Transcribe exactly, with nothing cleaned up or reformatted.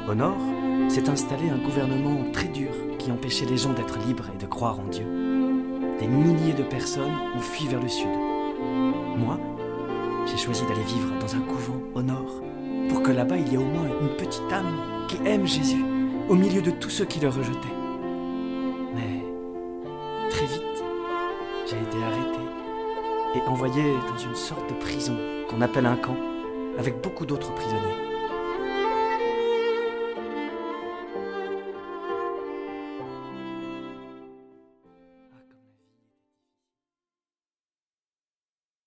Au nord, s'est installé un gouvernement très dur qui empêchait les gens d'être libres et de croire en Dieu. Des milliers de personnes ont fui vers le sud. Moi, j'ai choisi d'aller vivre dans un couvent au nord, pour que là-bas il y ait au moins une petite âme qui aime Jésus, au milieu de tous ceux qui le rejetaient. Mais très vite, j'ai été arrêté et envoyé dans une sorte de prison qu'on appelle un camp, avec beaucoup d'autres prisonniers.